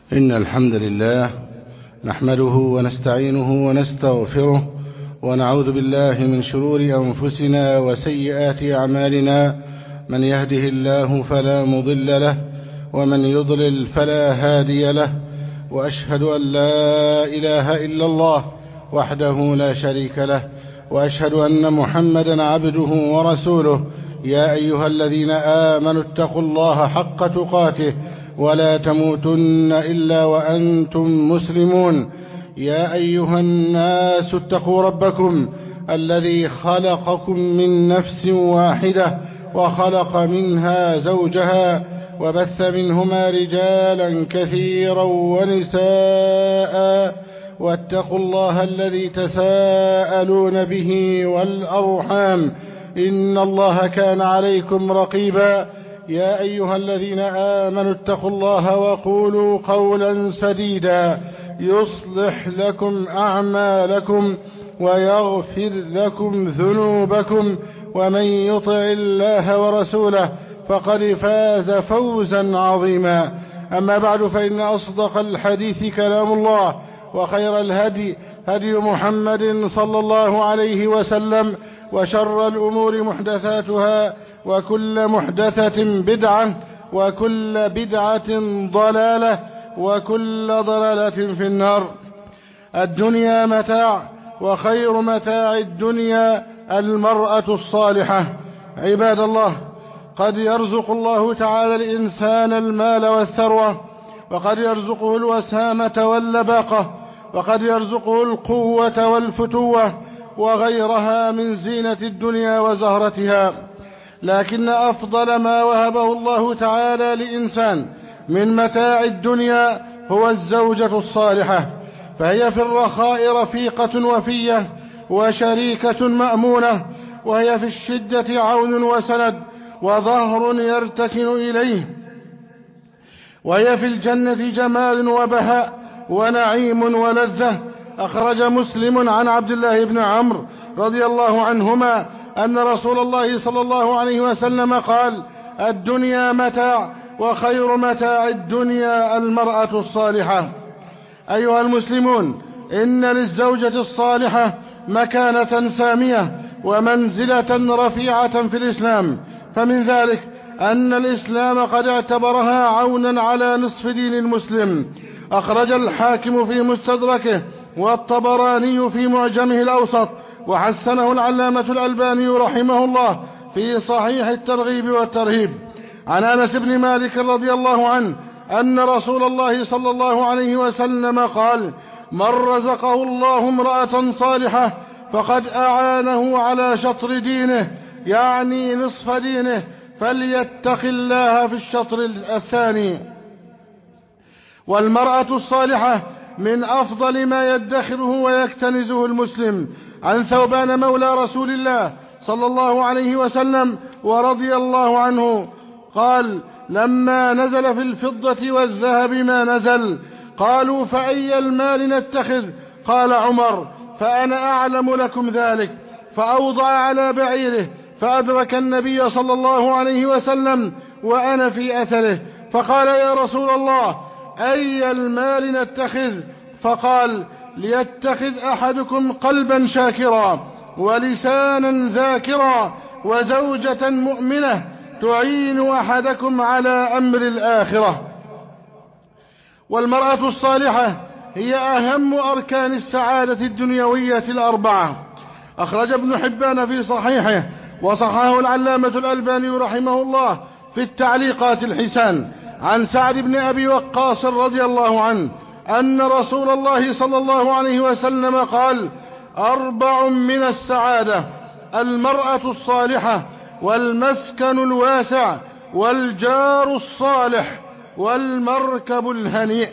إن الحمد لله نحمده ونستعينه ونستغفره ونعوذ بالله من شرور أنفسنا وسيئات أعمالنا. من يهده الله فلا مضل له ومن يضلل فلا هادي له، وأشهد أن لا إله إلا الله وحده لا شريك له، وأشهد أن محمدا عبده ورسوله. يا أيها الذين آمنوا اتقوا الله حق تقاته ولا تموتن إلا وأنتم مسلمون. يا أيها الناس اتقوا ربكم الذي خلقكم من نفس واحدة وخلق منها زوجها وبث منهما رجالا كثيرا ونساء، واتقوا الله الذي تساءلون به والأرحام إن الله كان عليكم رقيبا. يا أيها الذين آمنوا اتقوا الله وقولوا قولا سديدا يصلح لكم أعمالكم ويغفر لكم ذنوبكم، ومن يطع الله ورسوله فقد فاز فوزا عظيما. أما بعد، فإن أصدق الحديث كلام الله، وخير الهدي هدي محمد صلى الله عليه وسلم، وشر الأمور محدثاتها، وكل محدثة بدعة، وكل بدعة ضلالة، وكل ضلالة في النار. الدنيا متاع، وخير متاع الدنيا المرأة الصالحة. عباد الله، قد يرزق الله تعالى الإنسان المال والثروة، وقد يرزقه الوسامة واللباقة، وقد يرزقه القوة والفتوة وغيرها من زينة الدنيا وزهرتها. لكن أفضل ما وهبه الله تعالى لإنسان من متاع الدنيا هو الزوجة الصالحة، فهي في الرخاء رفيقة وفية وشريكة مأمونة، وهي في الشدة عون وسند وظهر يرتكن إليه، وهي في الجنة جمال وبهاء ونعيم ولذة. أخرج مسلم عن عبد الله بن عمرو رضي الله عنهما أن رسول الله صلى الله عليه وسلم قال: الدنيا متاع، وخير متاع الدنيا المرأة الصالحة. أيها المسلمون، إن للزوجة الصالحة مكانة سامية ومنزلة رفيعة في الإسلام، فمن ذلك أن الإسلام قد اعتبرها عونا على نصف دين المسلم. أخرج الحاكم في مستدركه والطبراني في معجمه الأوسط، وحسنه العلامة الألباني رحمه الله في صحيح الترغيب والترهيب، عن أنس بن مالك رضي الله عنه أن رسول الله صلى الله عليه وسلم قال: من رزقه الله امرأة صالحة فقد أعانه على شطر دينه، يعني نصف دينه، فليتق الله في الشطر الثاني. والمرأة الصالحة من أفضل ما يدخره ويكتنزه المسلم. عن ثوبان مولى رسول الله صلى الله عليه وسلم ورضي الله عنه قال: لما نزل في الفضة والذهب ما نزل، قالوا: فأي المال نتخذ؟ قال عمر: فأنا أعلم لكم ذلك. فأوضع على بعيره، فأدرك النبي صلى الله عليه وسلم وأنا في أثره، فقال: يا رسول الله، أي المال نتخذ؟ فقال: ليتخذ أحدكم قلبا شاكرا، ولسانا ذاكرا، وزوجة مؤمنة تعين أحدكم على أمر الآخرة. والمرأة الصالحة هي أهم أركان السعادة الدنيوية الأربعة. أخرج ابن حبان في صحيحه، وصححه العلامة الألباني رحمه الله في التعليقات الحسان، عن سعد بن أبي وقاص رضي الله عنه أن رسول الله صلى الله عليه وسلم قال: 4 من السعادة: المرأة الصالحة، والمسكن الواسع، والجار الصالح، والمركب الهنيء.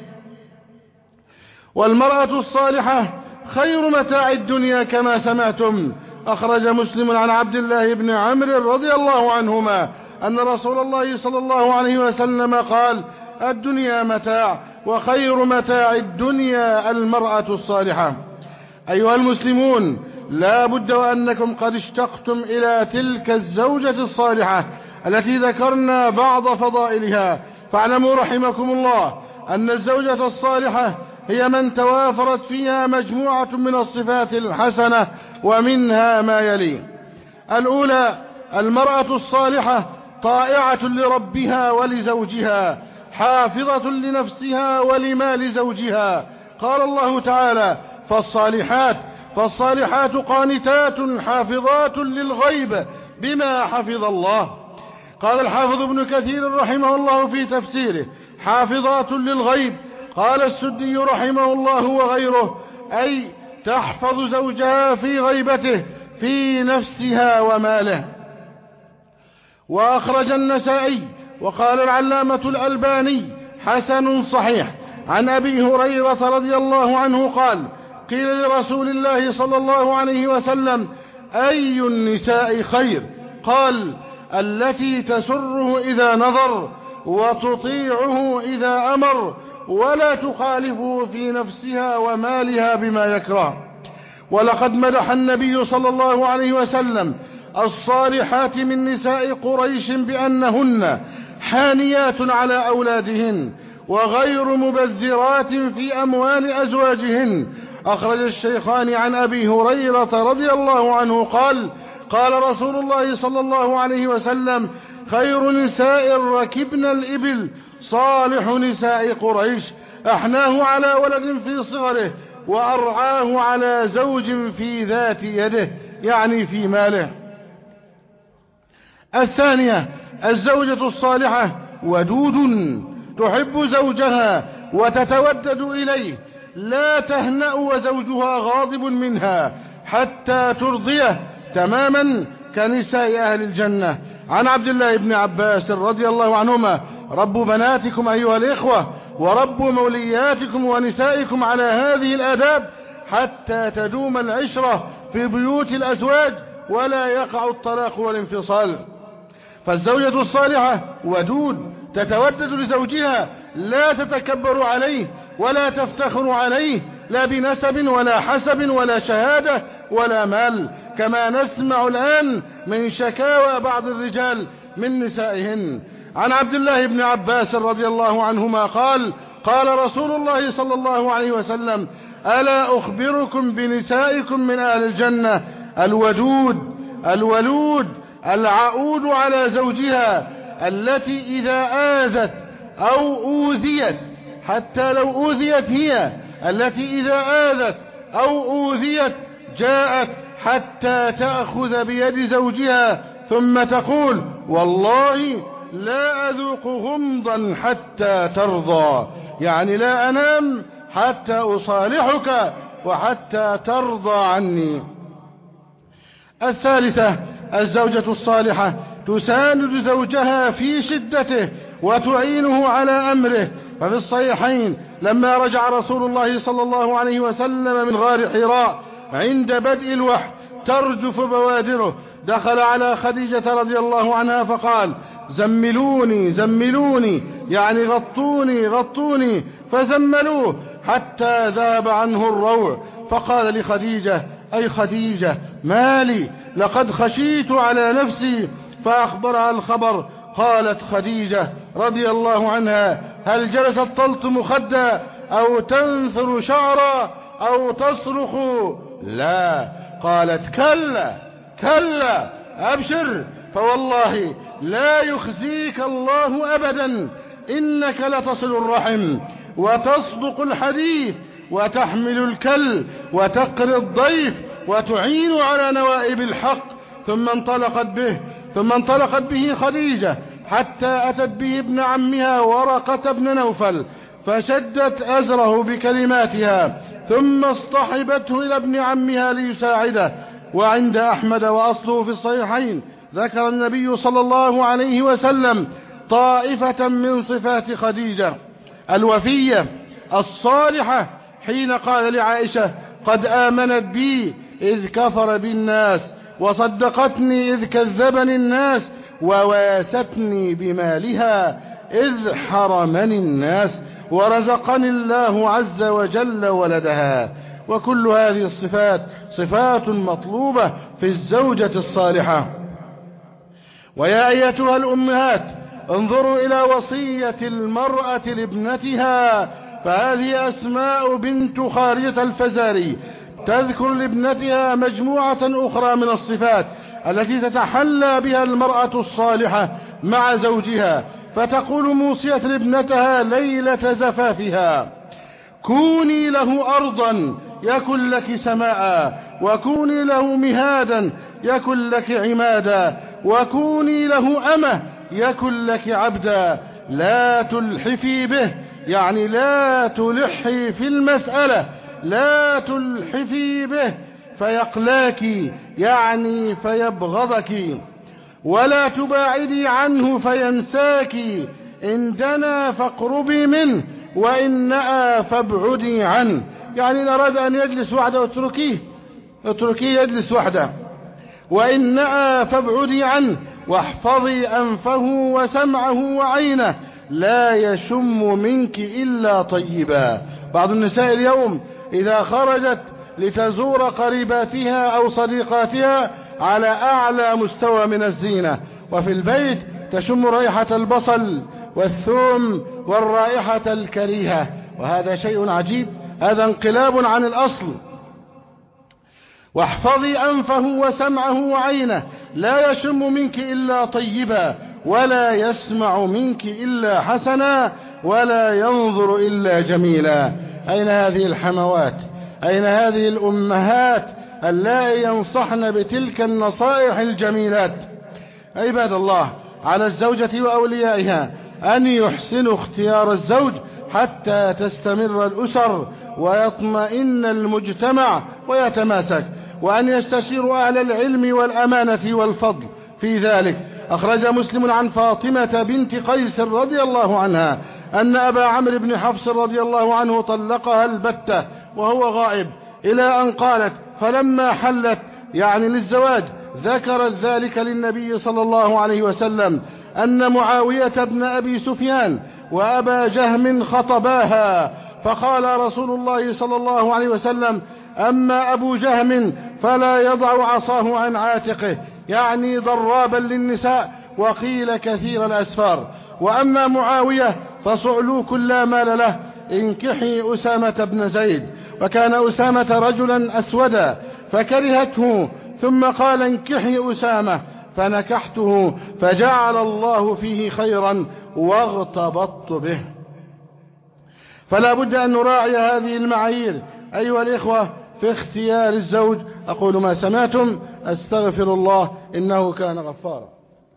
والمرأة الصالحة خير متاع الدنيا كما سمعتم. أخرج مسلم عن عبد الله بن عمرو رضي الله عنهما أن رسول الله صلى الله عليه وسلم قال: الدنيا متاع، وخير متاع الدنيا المرأة الصالحة. أيها المسلمون، لا بد وأنكم قد اشتقتم إلى تلك الزوجة الصالحة التي ذكرنا بعض فضائلها، فاعلموا رحمكم الله أن الزوجة الصالحة هي من توافرت فيها مجموعة من الصفات الحسنة، ومنها ما يلي: الأولى: المرأة الصالحة طائعة لربها ولزوجها، حافظة لنفسها ولمال زوجها. قال الله تعالى: فالصالحات قانتات حافظات للغيب بما حفظ الله. قال الحافظ ابن كثير رحمه الله في تفسيره: حافظات للغيب. قال السدي رحمه الله وغيره: أي تحفظ زوجها في غيبته في نفسها وماله. وأخرج النسائي وقال العلامة الألباني: حسن صحيح، عن أبي هريرة رضي الله عنه قال: قيل لرسول الله صلى الله عليه وسلم: أي النساء خير؟ قال: التي تسره إذا نظر، وتطيعه إذا أمر، ولا تخالفه في نفسها ومالها بما يكره. ولقد مدح النبي صلى الله عليه وسلم الصالحات من نساء قريش بأنهن حانيات على أولادهن، وغير مبذرات في أموال أزواجهن. أخرج الشيخان عن أبي هريرة رضي الله عنه قال: قال رسول الله صلى الله عليه وسلم: خير نساء ركبن الإبل صالح نساء قريش، أحناه على ولد في صغره، وأرعاه على زوج في ذات يده، يعني في ماله. الثانية: الزوجة الصالحة ودود، تحب زوجها وتتودد إليه، لا تهنأ وزوجها غاضب منها حتى ترضيه، تماما كنساء أهل الجنة. عن عبد الله بن عباس رضي الله عنهما: رب بناتكم أيها الإخوة، ورب مولياتكم ونسائكم على هذه الآداب، حتى تدوم العشرة في بيوت الأزواج، ولا يقع الطلاق والانفصال. فالزوجة الصالحة ودود، تتودد لزوجها، لا تتكبر عليه ولا تفتخر عليه، لا بنسب ولا حسب ولا شهادة ولا مال، كما نسمع الآن من شكاوى بعض الرجال من نسائهن. عن عبد الله بن عباس رضي الله عنهما قال: قال رسول الله صلى الله عليه وسلم: ألا أخبركم بنسائكم من أهل الجنة؟ الودود، الولود، العؤود على زوجها، التي إذا آذت أو أوذيت، حتى لو أوذيت هي، التي إذا آذت أو أوذيت جاءت حتى تأخذ بيد زوجها ثم تقول: والله لا أذوق غمضا حتى ترضى، يعني لا أنام حتى أصالحك وحتى ترضى عني. الثالثة: الزوجة الصالحة تساند زوجها في شدته وتعينه على أمره. ففي الصحيحين لما رجع رسول الله صلى الله عليه وسلم من غار حراء عند بدء الوحي ترجف بوادره، دخل على خديجة رضي الله عنها فقال: زملوني زملوني، يعني غطوني غطوني، فزملوه حتى ذاب عنه الروع. فقال لخديجة: أي خديجة، ما لي؟ لقد خشيت على نفسي. فأخبرها الخبر. قالت خديجة رضي الله عنها: هل جلست تلطم خدا أو تنثر شعرا أو تصرخ؟ لا. قالت: كلا كلا، أبشر، فوالله لا يخزيك الله أبدا، إنك لتصل الرحم وتصدق الحديث وتحمل الكل وتقري الضيف وتعين على نوائب الحق. ثم انطلقت به خديجة حتى أتت به ابن عمها ورقة بن نوفل، فشدت أزره بكلماتها، ثم اصطحبته إلى ابن عمها ليساعده. وعند أحمد وأصله في الصحيحين ذكر النبي صلى الله عليه وسلم طائفة من صفات خديجة الوفية الصالحة، حين قال لعائشة: قد آمنت بي إذ كفر بالناس، وصدقتني إذ كذبني الناس، وواستني بمالها إذ حرمني الناس، ورزقني الله عز وجل ولدها. وكل هذه الصفات صفات مطلوبة في الزوجة الصالحة. ويا أيتها الأمهات انظروا إلى وصية المرأة لابنتها، فهذه أسماء بنت خارجة الفزاري تذكر لابنتها مجموعة أخرى من الصفات التي تتحلى بها المرأة الصالحة مع زوجها، فتقول موصية لابنتها ليلة زفافها: كوني له أرضا يكن لك سماء، وكوني له مهادا يكن لك عمادا، وكوني له أمة يكن لك عبدا، لا تلحفي به، يعني لا تلحي في المسألة، لا تلحفي به فيقلاك، يعني فيبغضك، ولا تباعدي عنه فينساك، إن دنا فاقربي منه، وإن نأى فابعدي عنه، يعني إن أراد أن يجلس وحده اتركيه يجلس وحده، وإن نأى فابعدي عنه، واحفظي أنفه وسمعه وعينه، لا يشم منك إلا طيبا. بعض النساء اليوم إذا خرجت لتزور قريباتها أو صديقاتها على أعلى مستوى من الزينة، وفي البيت تشم رائحة البصل والثوم والرائحة الكريهة، وهذا شيء عجيب، هذا انقلاب عن الأصل. واحفظي أنفه وسمعه وعينه، لا يشم منك إلا طيبا، ولا يسمع منك إلا حسنا، ولا ينظر إلا جميلا. أين هذه الحموات؟ أين هذه الأمهات اللائي ينصحن بتلك النصائح الجميلات؟ عباد الله، على الزوجة وأوليائها أن يحسنوا اختيار الزوج حتى تستمر الأسر ويطمئن المجتمع ويتماسك، وأن يستشيروا أهل العلم والأمانة والفضل في ذلك. أخرج مسلم عن فاطمة بنت قيس رضي الله عنها أن أبا عمرو بن حفص رضي الله عنه طلقها البتة وهو غائب، إلى أن قالت: فلما حلت، يعني للزواج، ذكرت ذلك للنبي صلى الله عليه وسلم أن معاوية بن أبي سفيان وأبا جهم خطباها، فقال رسول الله صلى الله عليه وسلم: أما أبو جهم فلا يضع عصاه عن عاتقه، يعني ضرابا للنساء، وقيل كثير الأسفار، وأما معاوية فصعلوك لا مال له، انكحي أسامة بن زيد. وكان أسامة رجلا أسودا فكرهته، ثم قال: انكحي أسامة، فنكحته، فجعل الله فيه خيرا واغتبطت به. فلا بد أن نراعي هذه المعايير أيها الإخوة في اختيار الزوج. أقول ما سمعتم، أستغفر الله إنه كان غفارا.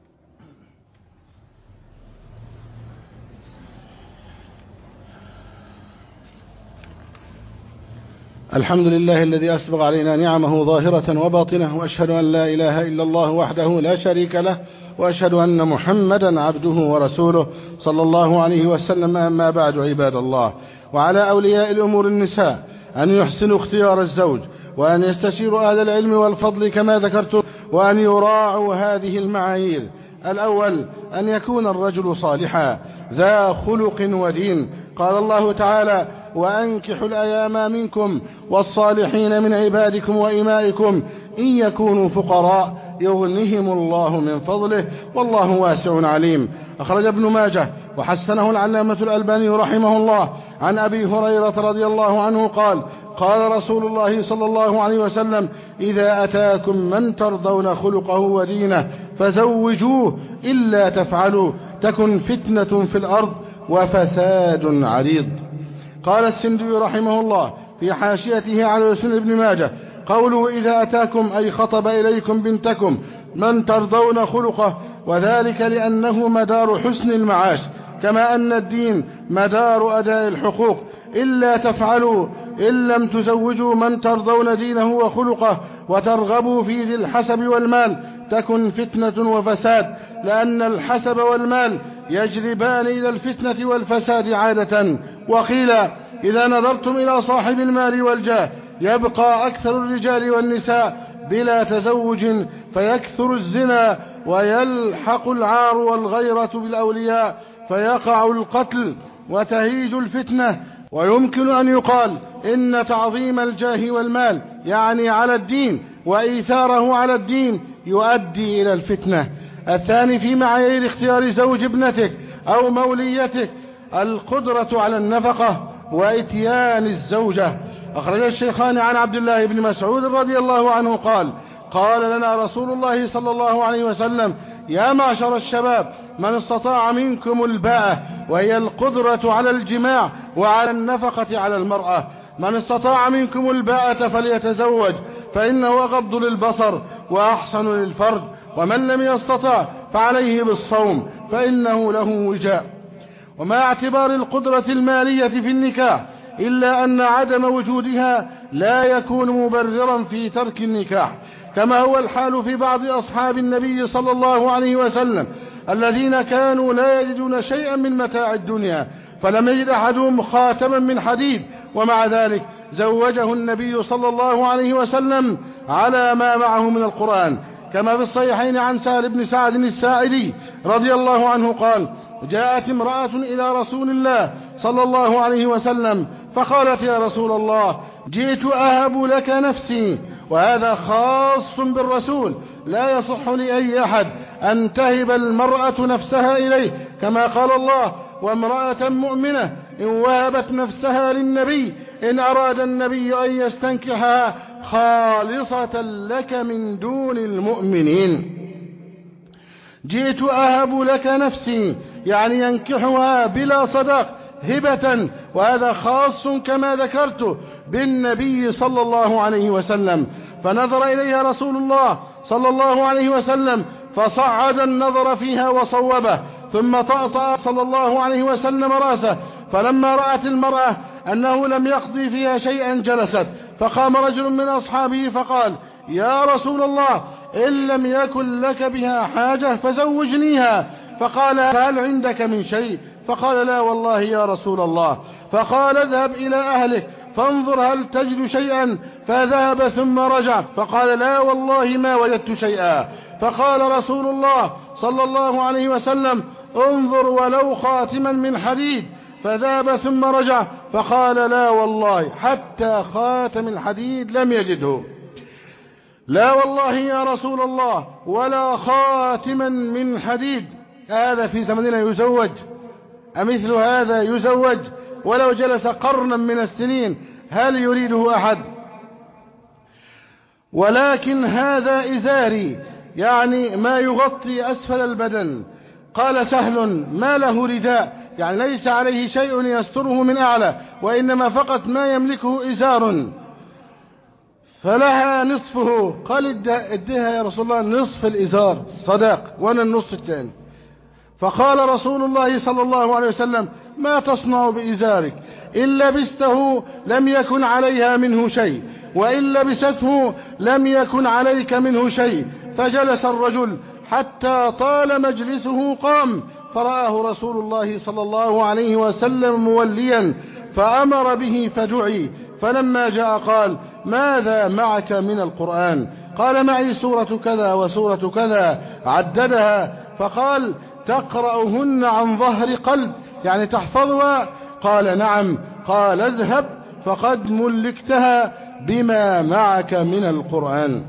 الحمد لله الذي أسبغ علينا نعمه ظاهرة وباطنة، وأشهد أن لا إله إلا الله وحده لا شريك له، وأشهد أن محمدا عبده ورسوله صلى الله عليه وسلم. أما بعد، عباد الله، وعلى أولياء الأمور النساء أن يحسنوا اختيار الزوج، وأن يستشيروا أهل العلم والفضل كما ذكرت، وأن يراعوا هذه المعايير. الأول أن يكون الرجل صالحا ذا خلق ودين. قال الله تعالى: وأنكحوا الأيام منكم والصالحين من عبادكم وإمائكم إن يكونوا فقراء يغنهم الله من فضله والله واسع عليم. أخرج ابن ماجه وحسنه العلامة الألباني رحمه الله عن أبي هريرة رضي الله عنه قال: قال رسول الله صلى الله عليه وسلم: إذا أتاكم من ترضون خلقه ودينه فزوجوه، إلا تفعلوا تكن فتنة في الأرض وفساد عريض. قال السندي رحمه الله في حاشيته على سنن ابن ماجه: قوله إذا أتاكم أي خطب إليكم بنتكم من ترضون خلقه، وذلك لأنه مدار حسن المعاش، كما أن الدين مدار أداء الحقوق. إلا تفعلوا إن لم تزوجوا من ترضون دينه وخلقه وترغبوا في ذي الحسب والمال تكن فتنة وفساد، لأن الحسب والمال يجلبان إلى الفتنة والفساد عادة. وقيل: إذا نظرتم إلى صاحب المال والجاه يبقى أكثر الرجال والنساء بلا تزوج، فيكثر الزنا ويلحق العار والغيرة بالأولياء، فيقع القتل وتهيج الفتنة. ويمكن أن يقال إن تعظيم الجاه والمال يعني على الدين، وإيثاره على الدين يؤدي إلى الفتنة. الثاني في معايير اختيار زوج ابنتك أو موليتك القدرة على النفقة وإتيان الزوجة. أخرج الشيخان عن عبد الله بن مسعود رضي الله عنه قال لنا رسول الله صلى الله عليه وسلم: يا معشر الشباب، من استطاع منكم الباءة، وهي القدرة على الجماع وعلى النفقة على المرأة، من استطاع منكم الباءة فليتزوج، فإنه أغض للبصر وأحسن للفرج، ومن لم يستطع فعليه بالصوم فإنه له وجاء. ومع اعتبار القدرة المالية في النكاح، إلا أن عدم وجودها لا يكون مبررا في ترك النكاح، كما هو الحال في بعض أصحاب النبي صلى الله عليه وسلم الذين كانوا لا يجدون شيئا من متاع الدنيا، فلم يجد أحدهم خاتما من حديد، ومع ذلك زوجه النبي صلى الله عليه وسلم على ما معه من القرآن، كما في الصحيحين عن سهل بن سعد الساعدي رضي الله عنه قال: جاءت امرأة إلى رسول الله صلى الله عليه وسلم فقالت: يا رسول الله، جئت أهب لك نفسي. وهذا خاص بالرسول، لا يصح لأي أحد أن تهب المرأة نفسها إليه، كما قال الله: وامرأة مؤمنة إن وهبت نفسها للنبي إن أراد النبي أن يستنكحها خالصة لك من دون المؤمنين. جئت أهب لك نفسي يعني ينكحها بلا صداق هبة، وهذا خاص كما ذكرت بالنبي صلى الله عليه وسلم. فنظر إليها رسول الله صلى الله عليه وسلم فصعد النظر فيها وصوبه، ثم طأطأ صلى الله عليه وسلم رأسه، فلما رأت المرأة أنه لم يقضي فيها شيئا جلست، فقام رجل من أصحابه فقال: يا رسول الله، إن لم يكن لك بها حاجة فزوجنيها. فقال: هل عندك من شيء؟ فقال: لا والله يا رسول الله. فقال: اذهب إلى أهلك فانظر هل تجد شيئا. فذهب ثم رجع فقال: لا والله ما وجدت شيئا. فقال رسول الله صلى الله عليه وسلم: انظر ولو خاتما من حديد. فذهب ثم رجع فقال: لا والله حتى خاتم الحديد لم يجده. لا والله يا رسول الله ولا خاتما من حديد. هذا في زمننا يزوج؟ أمثل هذا يزوج؟ ولو جلس قرنا من السنين هل يريده أحد؟ ولكن هذا إزاري، يعني ما يغطي أسفل البدن. قال سهل: ما له رداء، يعني ليس عليه شيء يستره من أعلى، وإنما فقط ما يملكه إزار، فلها نصفه. قال: اديها يا رسول الله نصف الإزار صداق وانا النصف الثاني. فقال رسول الله صلى الله عليه وسلم: ما تصنع بإزارك؟ إن لبسته لم يكن عليها منه شيء، وإن لبسته لم يكن عليك منه شيء. فجلس الرجل حتى طال مجلسه قام، فرآه رسول الله صلى الله عليه وسلم موليا فأمر به فدعي، فلما جاء قال: ماذا معك من القرآن؟ قال: معي سورة كذا وسورة كذا، عددها. فقال: تقرأهن عن ظهر قلب، يعني تحفظها؟ قال: نعم. قال: اذهب فقد ملكتها بما معك من القرآن.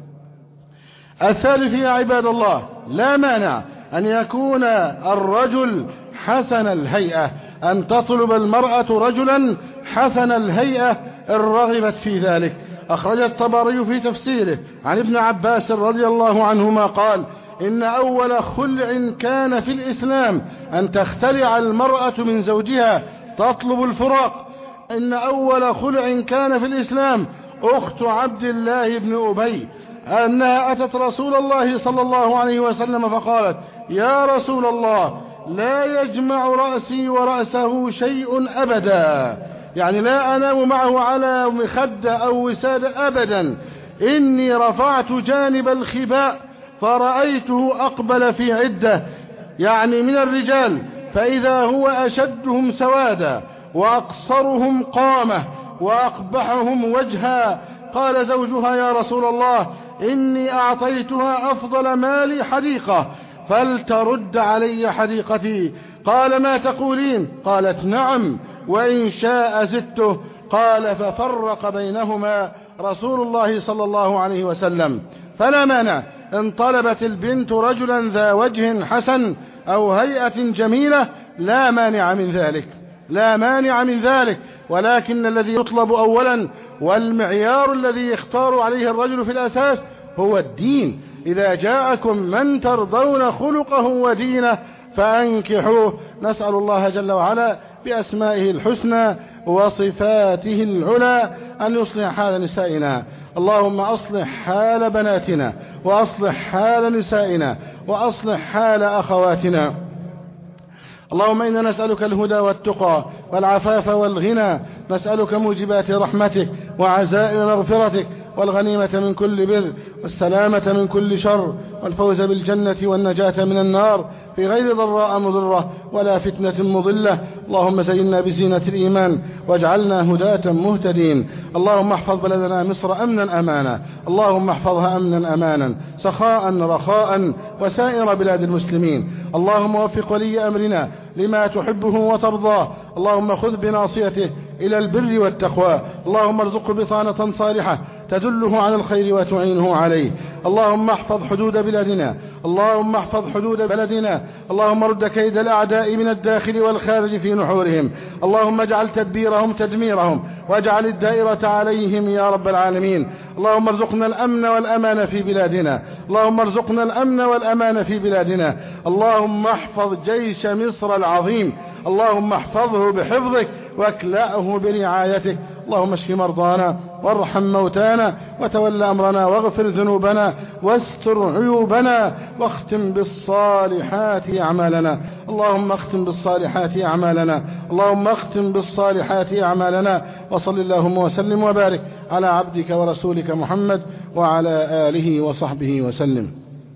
الثالث يا عباد الله، لا مانع أن يكون الرجل حسن الهيئة، أن تطلب المرأة رجلا حسن الهيئة إن رغبت في ذلك. أخرج الطبري في تفسيره عن ابن عباس رضي الله عنهما قال: إن أول خلع كان في الإسلام أن تختلع المرأة من زوجها تطلب الفراق. إن أول خلع كان في الإسلام أخت عبد الله بن أبي، أنها أتت رسول الله صلى الله عليه وسلم فقالت: يا رسول الله، لا يجمع رأسي ورأسه شيء أبدا، يعني لا أنام معه على مخدة أو وسادة أبدا. إني رفعت جانب الخباء فرأيته أقبل في عدة، يعني من الرجال، فإذا هو أشدهم سوادا وأقصرهم قامة وأقبحهم وجها. قال زوجها: يا رسول الله، إني أعطيتها أفضل مالي حديقة، فلترد علي حديقتي. قال: ما تقولين؟ قالت: نعم، وإن شاء زدته. قال: ففرق بينهما رسول الله صلى الله عليه وسلم. فلا مانع إن طلبت البنت رجلا ذا وجه حسن أو هيئة جميلة لا مانع من ذلك، لا مانع من ذلك، ولكن الذي يطلب أولا والمعيار الذي يختار عليه الرجل في الأساس هو الدين. إذا جاءكم من ترضون خلقه ودينه فأنكحوه. نسأل الله جل وعلا بأسمائه الحسنى وصفاته العلى أن يصلح حال نسائنا. اللهم أصلح حال بناتنا، وأصلح حال نسائنا، وأصلح حال أخواتنا. اللهم إنا نسألك الهدى والتقى والعفاف والغنى، نسألك موجبات رحمتك وعزائم مغفرتك والغنيمة من كل بر والسلامة من كل شر والفوز بالجنة والنجاة من النار في غير ضراء مضرة ولا فتنة مضلة. اللهم زينا بزينة الإيمان واجعلنا هداة مهتدين. اللهم احفظ بلدنا مصر أمنا أمانا، اللهم احفظها أمنا أمانا سخاء رخاء وسائر بلاد المسلمين. اللهم وفق ولي أمرنا لما تحبه وترضاه، اللهم خذ بناصيته إلى البر والتقوى، اللهم ارزقه بطانة صالحة تدله على الخير وتعينه عليه. اللهم احفظ حدود بلادنا، اللهم احفظ حدود بلدنا، اللهم رد كيد الأعداء من الداخل والخارج في نحورهم، اللهم اجعل تدبيرهم تدميرهم واجعل الدائرة عليهم يا رب العالمين. اللهم ارزقنا الأمن والأمان في بلادنا، اللهم ارزقنا الأمن والأمان في بلادنا. اللهم احفظ جيش مصر العظيم، اللهم احفظه بحفظك واكلأه برعايتك. اللهم اشف مرضانا وارحم موتانا وتول أمرنا واغفر ذنوبنا واستر عيوبنا واختم بالصالحات أعمالنا. اللهم اختم بالصالحات أعمالنا، اللهم اختم بالصالحات أعمالنا. وصل اللهم وسلم وبارك على عبدك ورسولك محمد وعلى آله وصحبه وسلم.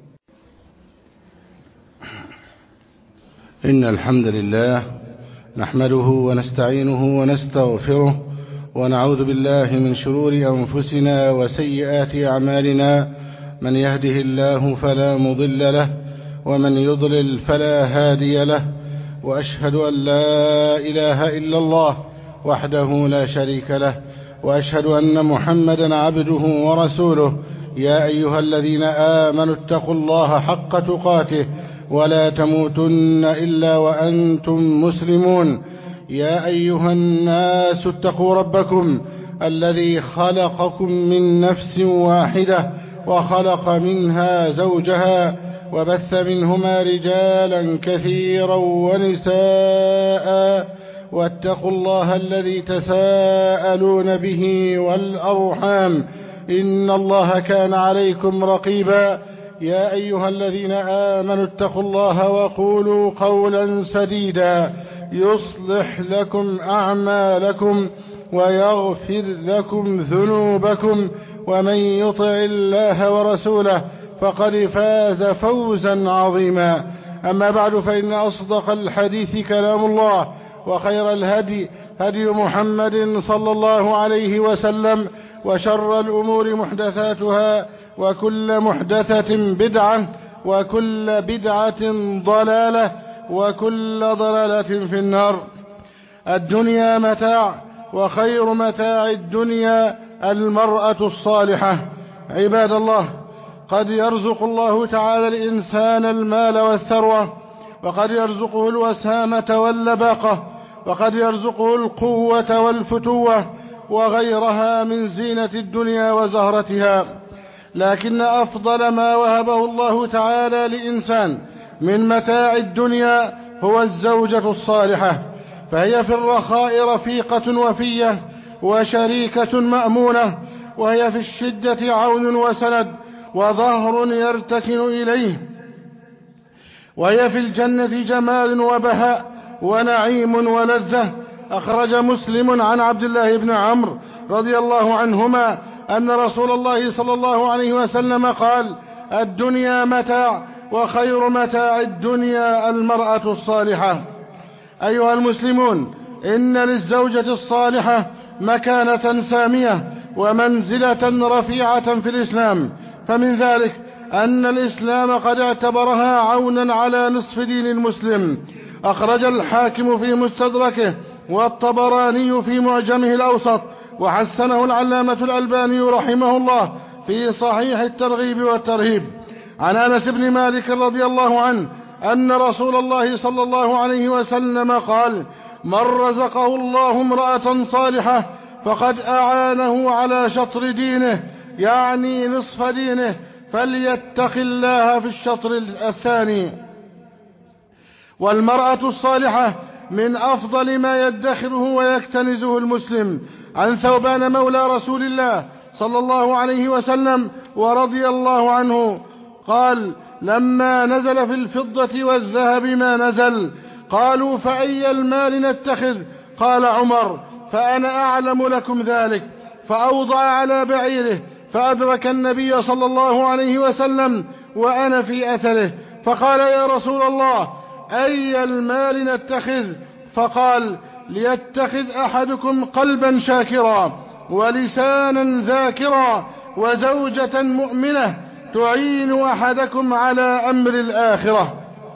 إن الحمد لله نحمده ونستعينه ونستغفره ونعوذ بالله من شرور أنفسنا وسيئات أعمالنا. من يهده الله فلا مضل له ومن يضلل فلا هادي له، وأشهد أن لا إله إلا الله وحده لا شريك له، وأشهد أن محمدا عبده ورسوله. يا أيها الذين آمنوا اتقوا الله حق تقاته ولا تموتن إلا وأنتم مسلمون. يا أيها الناس اتقوا ربكم الذي خلقكم من نفس واحدة وخلق منها زوجها وبث منهما رجالا كثيرا ونساء، واتقوا الله الذي تساءلون به والأرحام إن الله كان عليكم رقيبا. يا أيها الذين آمنوا اتقوا الله وقولوا قولا سديدا يصلح لكم أعمالكم ويغفر لكم ذنوبكم، ومن يطع الله ورسوله فقد فاز فوزا عظيما. أما بعد، فإن أصدق الحديث كلام الله، وخير الهدي هدي محمد صلى الله عليه وسلم، وشر الأمور محدثاتها، وكل محدثة بدعة، وكل بدعة ضلالة، وكل ضلالة في النار. الدنيا متاع، وخير متاع الدنيا المرأة الصالحة. عباد الله، قد يرزق الله تعالى الإنسان المال والثروة، وقد يرزقه الوسامة واللباقة، وقد يرزقه القوة والفتوة وغيرها من زينة الدنيا وزهرتها. لكن أفضل ما وهبه الله تعالى لإنسان من متاع الدنيا هو الزوجة الصالحة، فهي في الرخاء رفيقة وفية وشريكة مأمونة، وهي في الشدة عون وسند وظهر يرتكن إليه، وهي في الجنة جمال وبهاء ونعيم ولذة. أخرج مسلم عن عبد الله بن عمرو رضي الله عنهما أن رسول الله صلى الله عليه وسلم قال: الدنيا متاع، وخير متاع الدنيا المرأة الصالحة. أيها المسلمون، إن للزوجة الصالحة مكانة سامية ومنزلة رفيعة في الإسلام، فمن ذلك أن الإسلام قد اعتبرها عونا على نصف دين المسلم. أخرج الحاكم في مستدركه والطبراني في معجمه الأوسط، وحسنه العلامة الألباني رحمه الله في صحيح الترغيب والترهيب. عن أنس بن مالك رضي الله عنه أن رسول الله صلى الله عليه وسلم قال: من رزقه الله امرأة صالحة فقد أعانه على شطر دينه، يعني نصف دينه، فليتق الله في الشطر الثاني. والمرأة الصالحة من أفضل ما يدخره ويكتنزه المسلم. عن ثوبان مولى رسول الله صلى الله عليه وسلم ورضي الله عنه قال: لما نزل في الفضة والذهب ما نزل، قالوا: فأي المال نتخذ؟ قال عمر: فأنا أعلم لكم ذلك. فأوضع على بعيره، فأدرك النبي صلى الله عليه وسلم وأنا في أثره، فقال: يا رسول الله، أي المال نتخذ؟ فقال: ليتخذ أحدكم قلبا شاكرا ولسانا ذاكرا وزوجة مؤمنة تعين أحدكم على أمر الآخرة.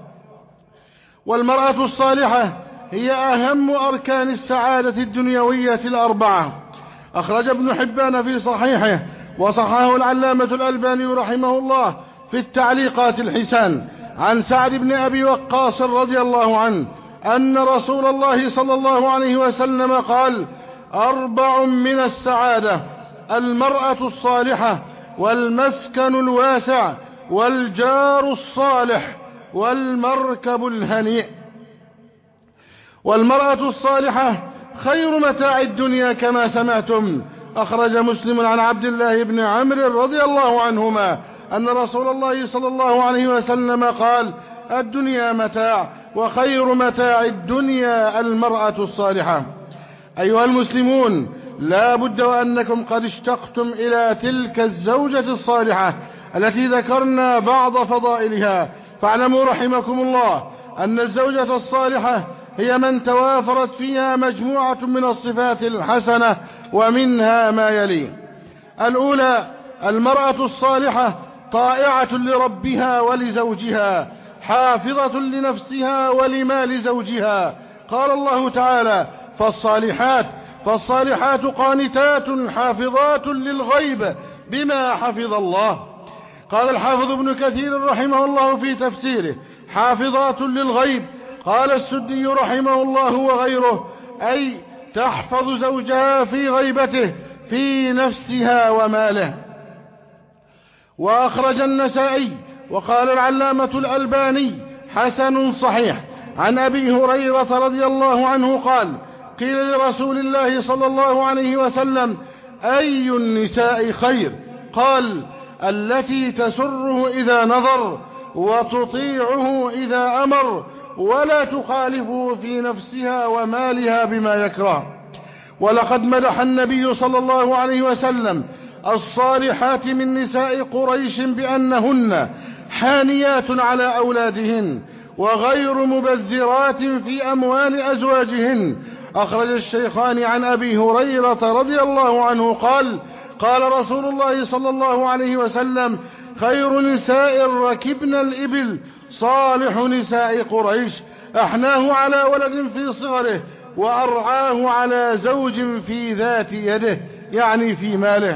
والمرأة الصالحة هي أهم أركان السعادة الدنيوية الأربعة. أخرج ابن حبان في صحيحه وصححه العلامة الألباني رحمه الله في التعليقات الحسان عن سعد بن أبي وقاص رضي الله عنه أن رسول الله صلى الله عليه وسلم قال: 4 من السعادة: المرأة الصالحة، والمسكن الواسع، والجار الصالح، والمركب الهنيء. والمرأة الصالحة خير متاع الدنيا كما سمعتم. أخرج مسلم عن عبد الله بن عمرو رضي الله عنهما أن رسول الله صلى الله عليه وسلم قال: الدنيا متاع، وخير متاع الدنيا المرأة الصالحة. أيها المسلمون، لا بد وأنكم قد اشتقتم إلى تلك الزوجة الصالحة التي ذكرنا بعض فضائلها، فاعلموا رحمكم الله أن الزوجة الصالحة هي من توافرت فيها مجموعة من الصفات الحسنة، ومنها ما يلي: الأولى: المرأة الصالحة طائعة لربها ولزوجها، حافظة لنفسها ولمال زوجها. قال الله تعالى: فالصالحات قانتات حافظات للغيب بما حفظ الله. قال الحافظ ابن كثير رحمه الله في تفسيره: حافظات للغيب. قال السدي رحمه الله وغيره: أي تحفظ زوجها في غيبته في نفسها وماله. وأخرج النسائي وقال العلامة الألباني: حسن صحيح، عن أبي هريرة رضي الله عنه قال: قيل لرسول الله صلى الله عليه وسلم: أي النساء خير؟ قال: التي تسره إذا نظر، وتطيعه إذا أمر، ولا تخالفه في نفسها ومالها بما يكره. ولقد مدح النبي صلى الله عليه وسلم الصالحات من نساء قريش بأنهن حانيات على أولادهن، وغير مبذرات في أموال أزواجهن. أخرج الشيخان عن أبي هريرة رضي الله عنه قال: قال رسول الله صلى الله عليه وسلم: خير نساء ركبن الإبل صالح نساء قريش، أحناه على ولد في صغره، وأرعاه على زوج في ذات يده، يعني في ماله.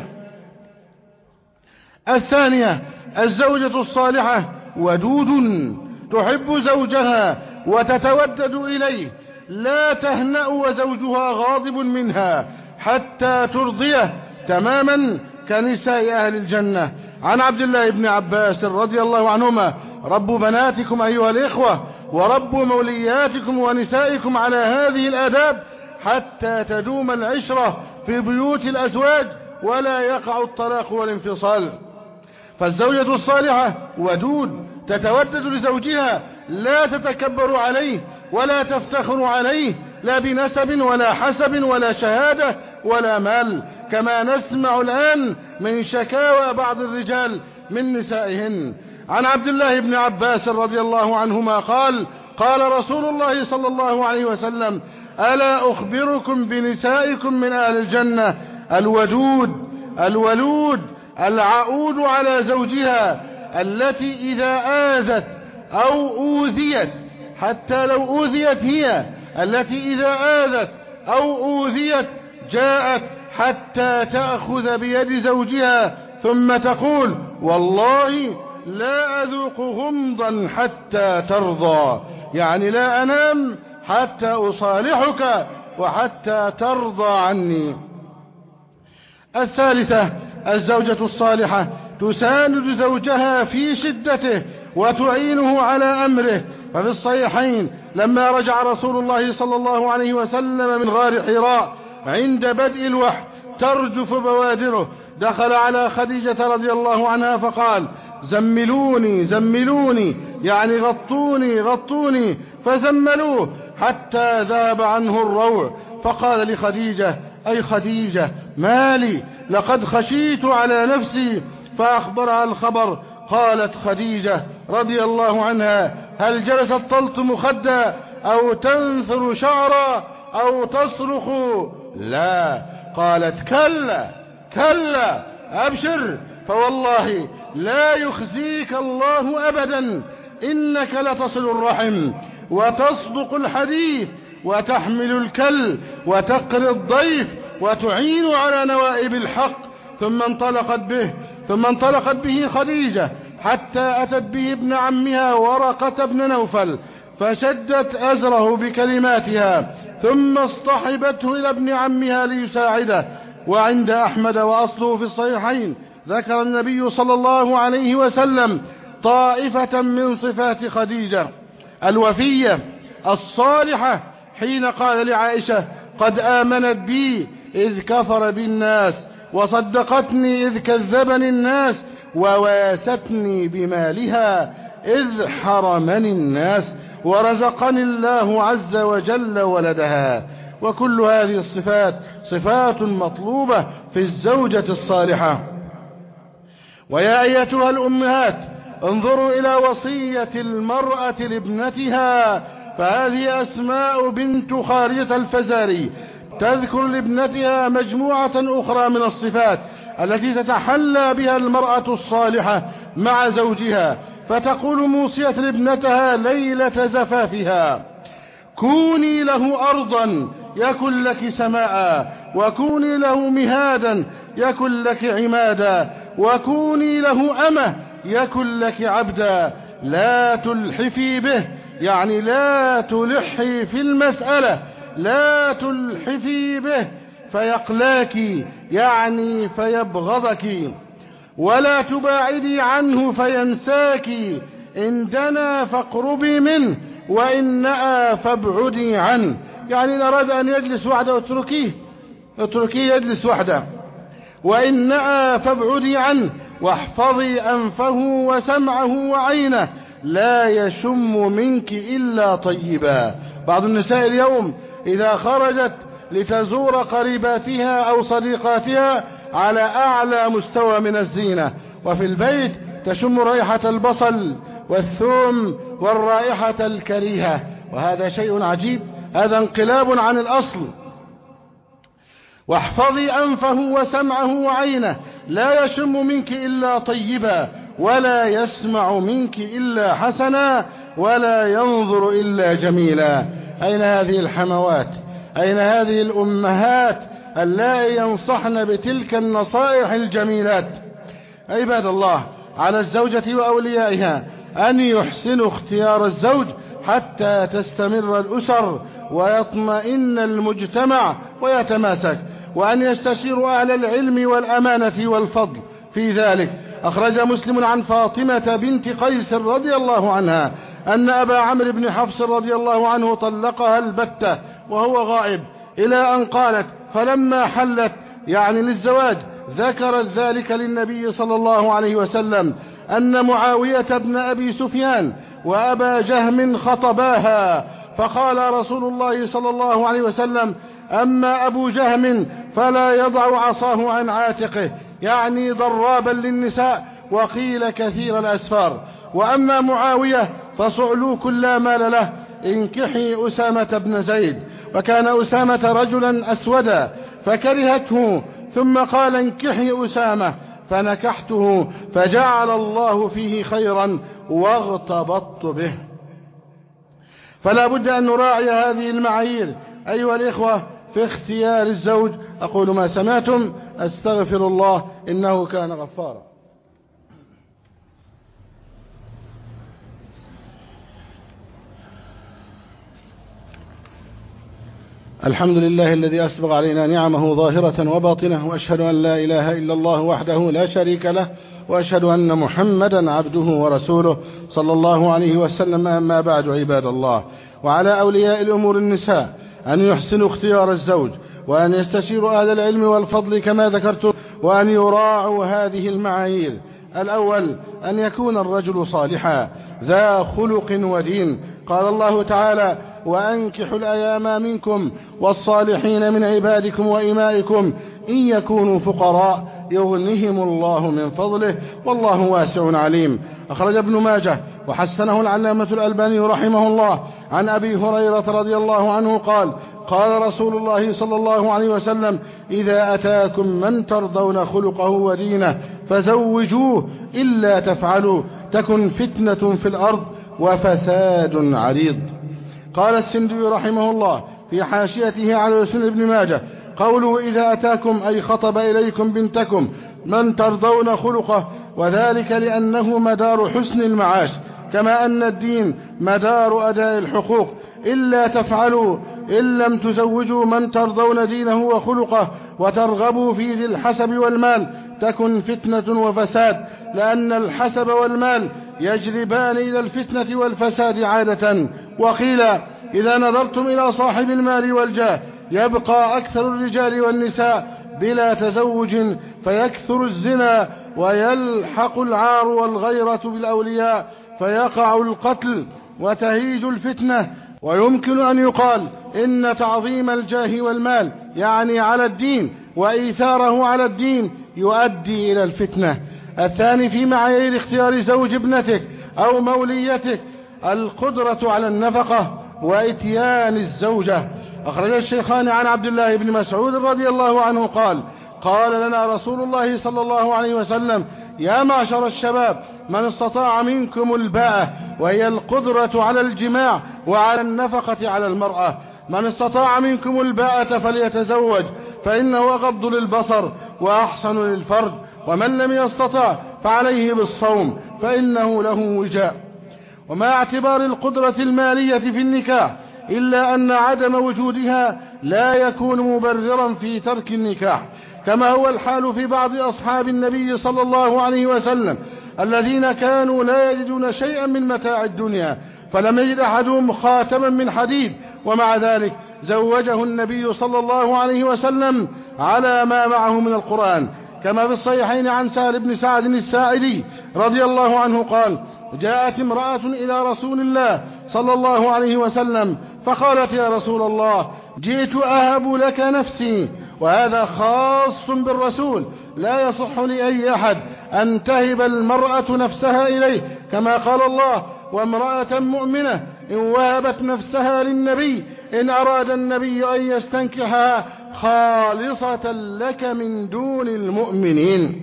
الثانية: الزوجة الصالحة ودود، تحب زوجها وتتودد إليه، لا تهنأ وزوجها غاضب منها حتى ترضيه، تماما كنساء أهل الجنة. عن عبد الله بن عباس رضي الله عنهما: رب بناتكم أيها الإخوة، ورب مولياتكم ونسائكم على هذه الآداب حتى تدوم العشرة في بيوت الأزواج ولا يقع الطلاق والانفصال. فالزوجة الصالحة ودود، تتودد لزوجها، لا تتكبر عليه ولا تفتخر عليه، لا بنسب ولا حسب ولا شهادة ولا مال، كما نسمع الآن من شكاوى بعض الرجال من نسائهن. عن عبد الله بن عباس رضي الله عنهما قال: قال رسول الله صلى الله عليه وسلم: ألا أخبركم بنسائكم من أهل الجنة؟ الودود، الولود، العؤود على زوجها، التي إذا آذت أو أوذيت، حتى لو أوذيت هي، التي إذا آذت أو أوذيت جاءت حتى تأخذ بيد زوجها ثم تقول: والله لا أذوق غمضا حتى ترضى، يعني لا أنام حتى أصالحك وحتى ترضى عني. الثالثة الزوجة الصالحة تساند زوجها في شدته وتعينه على أمره. ففي الصحيحين لما رجع رسول الله صلى الله عليه وسلم من غار حراء عند بدء الوحي ترجف بوادره، دخل على خديجة رضي الله عنها فقال: زملوني زملوني، يعني غطوني غطوني، فزملوه حتى ذاب عنه الروع. فقال لخديجة: أي خديجة ما لي؟ لقد خشيت على نفسي. فأخبرها الخبر. قالت خديجة رضي الله عنها: هل جلست تلطم خدا أو تنثر شعرا أو تصرخ؟ لا. قالت: كلا كلا، أبشر، فوالله لا يخزيك الله أبدا، إنك لتصل الرحم وتصدق الحديث وتحمل الكل وتقري الضيف وتعين على نوائب الحق. ثم انطلقت به خديجة حتى أتت به ابن عمها ورقة بن نوفل، فشدت أزره بكلماتها، ثم اصطحبته إلى ابن عمها ليساعده. وعند أحمد وأصله في الصحيحين ذكر النبي صلى الله عليه وسلم طائفة من صفات خديجة الوفية الصالحة حين قال لعائشة: قد آمنت بي إذ كفر بالناس، وصدقتني إذ كذبني الناس، وواستني بمالها إذ حرمني الناس، ورزقني الله عز وجل ولدها. وكل هذه الصفات صفات مطلوبة في الزوجة الصالحة. ويا أيتها الأمهات، انظروا إلى وصية المرأة لابنتها، فهذه أسماء بنت خارجة الفزاري تذكر لابنتها مجموعة أخرى من الصفات التي تتحلى بها المرأة الصالحة مع زوجها، فتقول موصية لابنتها ليلة زفافها: كوني له أرضا يكن لك سماء، وكوني له مهادا يكن لك عمادا، وكوني له أمة يكن لك عبدا، لا تلحفي به، يعني لا تلحي في المسألة، لا تلحفي به فيقلاك، يعني فيبغضك، ولا تباعدي عنه فينساك، إن دنا فاقربي منه، وإن نأى فابعدي عنه، يعني إن أراد أن يجلس وحده اتركيه يجلس وحده، وإن نأى فابعدي عنه، واحفظي أنفه وسمعه وعينه، لا يشم منك إلا طيبا. بعض النساء اليوم إذا خرجت لتزور قريباتها أو صديقاتها على أعلى مستوى من الزينة، وفي البيت تشم رائحة البصل والثوم والرائحة الكريهة، وهذا شيء عجيب، هذا انقلاب عن الأصل. واحفظي أنفه وسمعه وعينه، لا يشم منك إلا طيبا، ولا يسمع منك إلا حسنا، ولا ينظر إلا جميلا. أين هذه الحموات؟ أين هذه الأمهات اللائي ينصحن بتلك النصائح الجميلات؟ عباد الله، على الزوجة وأوليائها أن يحسنوا اختيار الزوج حتى تستمر الأسر ويطمئن المجتمع ويتماسك، وأن يستشيروا أهل العلم والأمانة والفضل في ذلك. أخرج مسلم عن فاطمة بنت قيس رضي الله عنها أن أبا عمرو بن حفص رضي الله عنه طلقها البتة وهو غائب، إلى أن قالت: فلما حلت، يعني للزواج، ذكرت ذلك للنبي صلى الله عليه وسلم أن معاوية بن أبي سفيان وأبا جهم خطباها، فقال رسول الله صلى الله عليه وسلم: أما أبو جهم فلا يضع عصاه عن عاتقه، يعني ضرابا للنساء، وقيل كثير الأسفار، وأما معاوية فصعلوك لا مال له، انكحي أسامة بن زيد. وكان أسامة رجلا أسودا فكرهته، ثم قال: انكحي أسامة، فنكحته، فجعل الله فيه خيرا واغتبطت به. فلا بد أن نراعي هذه المعايير أيها الإخوة في اختيار الزوج. أقول ما سمعتم، أستغفر الله إنه كان غفارا. الحمد لله الذي أسبغ علينا نعمه ظاهرة وباطنة، وأشهد أن لا إله إلا الله وحده لا شريك له، وأشهد أن محمدا عبده ورسوله صلى الله عليه وسلم. أما بعد، عباد الله، وعلى أولياء الأمور النساء أن يحسنوا اختيار الزوج، وأن يستشيروا أهل العلم والفضل كما ذكرت، وأن يراعوا هذه المعايير. الأول أن يكون الرجل صالحا ذا خلق ودين. قال الله تعالى: وأنكحوا الأيام منكم والصالحين من عبادكم وإمائكم إن يكونوا فقراء يغنهم الله من فضله والله واسع عليم. أخرج ابن ماجه وحسنه العلامة الألباني رحمه الله عن أبي هريرة رضي الله عنه قال: قال رسول الله صلى الله عليه وسلم: إذا أتاكم من ترضون خلقه ودينه فزوجوه، إلا تفعلوا تكن فتنة في الأرض وفساد عريض. قال السندي رحمه الله في حاشيته على سنن ابن ماجه: قوله إذا أتاكم أي خطب إليكم بنتكم من ترضون خلقه، وذلك لأنه مدار حسن المعاش، كما أن الدين مدار أداء الحقوق. إلا تفعلوا إن لم تزوجوا من ترضون دينه وخلقه وترغبوا في ذي الحسب والمال تكن فتنة وفساد، لأن الحسب والمال يجلبان إلى الفتنة والفساد عادة. وقيل: إذا نظرتم إلى صاحب المال والجاه يبقى أكثر الرجال والنساء بلا تزوج، فيكثر الزنا ويلحق العار والغيرة بالأولياء، فيقع القتل وتهيج الفتنة. ويمكن أن يقال إن تعظيم الجاه والمال يعني على الدين، وإيثاره على الدين يؤدي إلى الفتنة. الثاني في معايير اختيار زوج ابنتك أو موليتك القدرة على النفقة وإتيان الزوجة. أخرج الشيخان عن عبد الله بن مسعود رضي الله عنه قال: قال لنا رسول الله صلى الله عليه وسلم: يا معشر الشباب، من استطاع منكم الباءة، وهي القدرة على الجماع وعلى النفقة على المرأة، من استطاع منكم الباءة فليتزوج، فإنه أغض للبصر وأحسن للفرج، ومن لم يستطع فعليه بالصوم فإنه له وجاء. وما اعتبار القدرة المالية في النكاح، إلا أن عدم وجودها لا يكون مبررا في ترك النكاح، كما هو الحال في بعض أصحاب النبي صلى الله عليه وسلم الذين كانوا لا يجدون شيئا من متاع الدنيا، فلم يجد أحدهم خاتما من حديد، ومع ذلك زوجه النبي صلى الله عليه وسلم على ما معه من القرآن، كما في الصحيحين عن سهل بن سعد الساعدي رضي الله عنه قال: جاءت امرأة إلى رسول الله صلى الله عليه وسلم فقالت: يا رسول الله، جئت أهب لك نفسي. وهذا خاص بالرسول، لا يصح لأي أحد أن تهب المرأة نفسها إليه، كما قال الله: وامرأة مؤمنة إن وهبت نفسها للنبي إن أراد النبي أن يستنكحها خالصة لك من دون المؤمنين.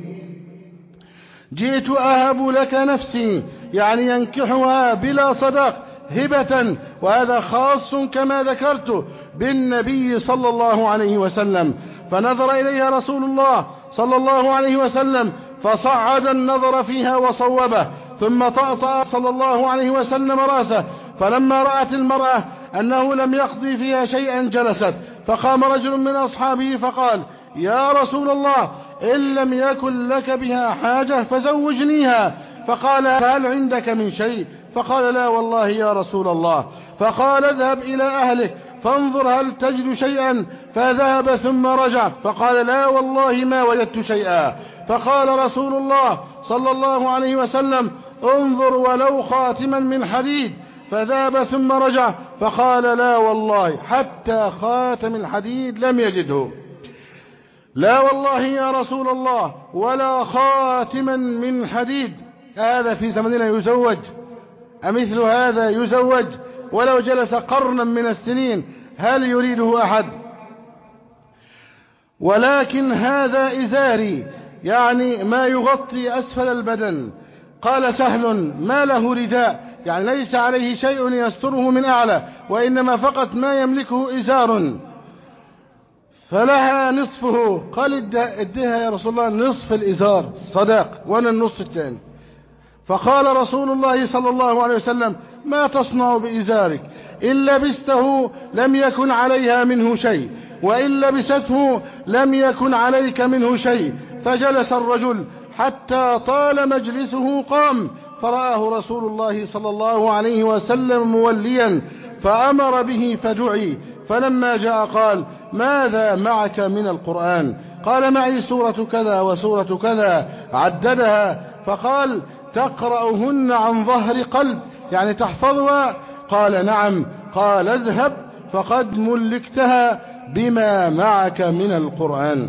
جئت أهب لك نفسي يعني ينكحها بلا صداق هبة، وهذا خاص كما ذكرت بالنبي صلى الله عليه وسلم. فنظر إليها رسول الله صلى الله عليه وسلم فصعد النظر فيها وصوبه، ثم طأطأ صلى الله عليه وسلم رأسه، فلما رأت المرأة أنه لم يقضي فيها شيئا جلست، فقام رجل من أصحابه فقال: يا رسول الله، إن لم يكن لك بها حاجة فزوجنيها. فقال: هل عندك من شيء؟ فقال: لا والله يا رسول الله. فقال: اذهب إلى أهلك فانظر هل تجد شيئا. فذهب ثم رجع فقال: لا والله ما وجدت شيئا. فقال رسول الله صلى الله عليه وسلم: انظر ولو خاتما من حديد. فذهب ثم رجع فقال: لا والله حتى خاتم الحديد لم يجده. لا والله يا رسول الله ولا خاتما من حديد. هذا في زمننا يزوج؟ أمثل هذا يزوج؟ ولو جلس قرنا من السنين هل يريده أحد؟ ولكن هذا إزاري، يعني ما يغطي أسفل البدن. قال سهل: ما له رداء، يعني ليس عليه شيء يستره من أعلى، وإنما فقط ما يملكه إزار. فلها نصفه. قال: اديها يا رسول الله نصف الإزار صداق وانا النصف الثاني. فقال رسول الله صلى الله عليه وسلم: ما تصنع بإزارك؟ إن لبسته لم يكن عليها منه شيء، وإن لبسته لم يكن عليك منه شيء. فجلس الرجل حتى طال مجلسه قام، فرآه رسول الله صلى الله عليه وسلم موليا فأمر به فدعي، فلما جاء قال: ماذا معك من القرآن؟ قال: معي سورة كذا وسورة كذا، عددها، فقال: تقرأهن عن ظهر قلب، يعني تحفظها؟ قال: نعم. قال: اذهب فقد ملكتها بما معك من القرآن.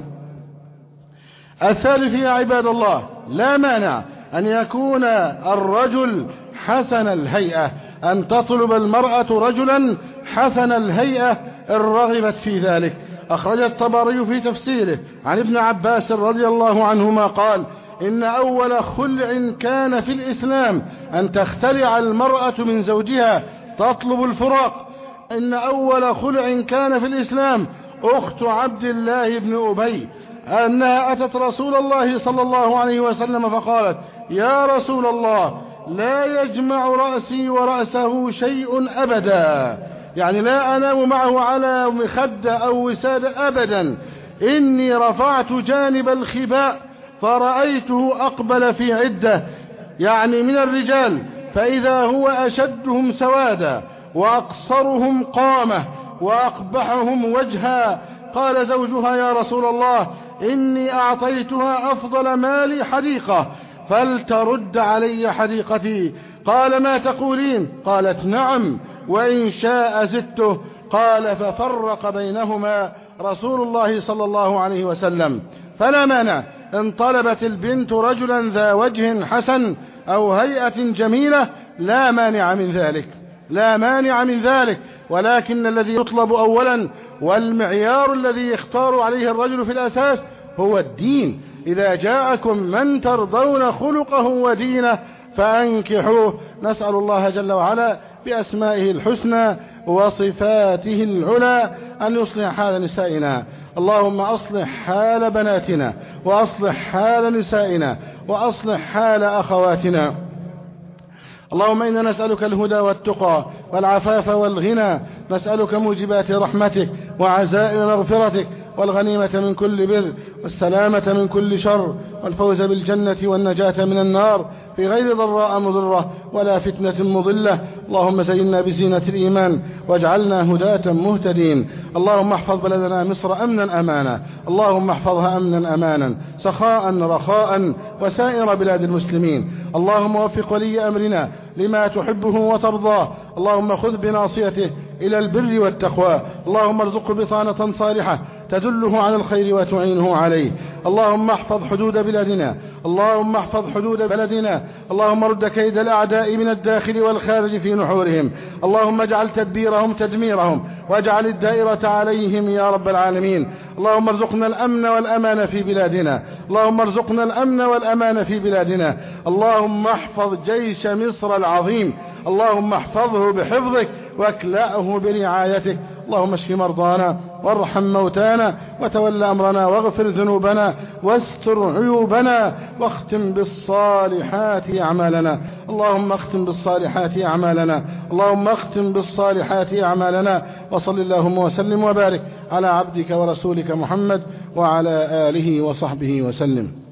الثالث يا عباد الله، لا مانع أن يكون الرجل حسن الهيئة، أن تطلب المرأة رجلا حسن الهيئة إن رغبت في ذلك. أخرج الطبري في تفسيره عن ابن عباس رضي الله عنهما قال: إن أول خلع كان في الإسلام أن تختلع المرأة من زوجها تطلب الفراق. إن أول خلع كان في الإسلام أخت عبد الله بن أبي، أنها أتت رسول الله صلى الله عليه وسلم فقالت: يا رسول الله، لا يجمع رأسي ورأسه شيء أبدا، يعني لا أنام معه على مخدة أو وسادة أبدا. إني رفعت جانب الخباء فرأيته أقبل في عدة، يعني من الرجال، فإذا هو أشدهم سوادا وأقصرهم قامة وأقبحهم وجها. قال زوجها: يا رسول الله، إني أعطيتها أفضل مالي حديقة، فلترد علي حديقتي. قال: ما تقولين؟ قالت: نعم، وإن شاء زدته. قال: ففرق بينهما رسول الله صلى الله عليه وسلم. فلا مانع إن طلبت البنت رجلا ذا وجه حسن أو هيئة جميلة، لا مانع من ذلك، لا مانع من ذلك، ولكن الذي يطلب أولا والمعيار الذي يختار عليه الرجل في الأساس هو الدين. إذا جاءكم من ترضون خلقه ودينه فأنكحوه. نسأل الله جل وعلا بأسمائه الحسنى وصفاته العلى أن يصلح حال نسائنا. اللهم أصلح حال بناتنا، وأصلح حال نسائنا، وأصلح حال أخواتنا. اللهم إنا نسألك الهدى والتقى والعفاف والغنى، نسألك موجبات رحمتك وعزائم مغفرتك، والغنيمة من كل بر، والسلامة من كل شر، والفوز بالجنة والنجاة من النار في غير ضراء مضرة ولا فتنة مضلة. اللهم زينا بزينة الإيمان واجعلنا هداة مهتدين. اللهم احفظ بلدنا مصر أمنا أمانا، اللهم احفظها أمنا أمانا سخاء رخاء وسائر بلاد المسلمين. اللهم وفق ولي أمرنا لما تحبه وترضاه، اللهم خذ بناصيته إلى البر والتقوى، اللهم ارزقه بطانة صالحة تدله على الخير وتعينه عليه. اللهم احفظ حدود بلادنا، اللهم احفظ حدود بلدنا، اللهم رد كيد الأعداء من الداخل والخارج في نحورهم، اللهم اجعل تدبيرهم تدميرهم، واجعل الدائرة عليهم يا رب العالمين. اللهم ارزقنا الأمن والأمان في بلادنا، اللهم ارزقنا الأمن والأمان في بلادنا. اللهم احفظ جيش مصر العظيم، اللهم احفظه بحفظك واكلأه برعايتك. اللهم اشف مرضانا وارحم موتانا وتول أمرنا واغفر ذنوبنا واستر عيوبنا واختم بالصالحات أعمالنا. اللهم اختم بالصالحات أعمالنا، اللهم اختم بالصالحات أعمالنا. وصل اللهم وسلم وبارك على عبدك ورسولك محمد وعلى آله وصحبه وسلم.